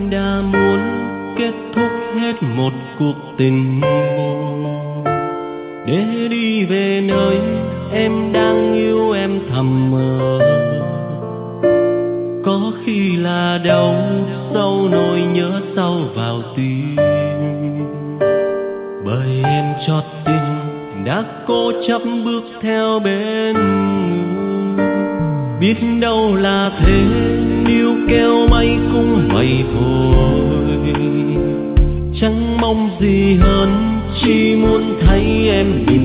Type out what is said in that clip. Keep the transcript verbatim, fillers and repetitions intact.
đã muốn kết thúc hết một cuộc tình để đi về nơi em đang yêu em thầm mơ. Có khi là đau sâu nỗi nhớ sâu vào tim, bởi em chót tình đã cố chấp bước theo bên người. Biết đâu là thế, níu kéo mây cũng vậy thôi. Chẳng mong gì hơn, chỉ muốn thấy em nhìn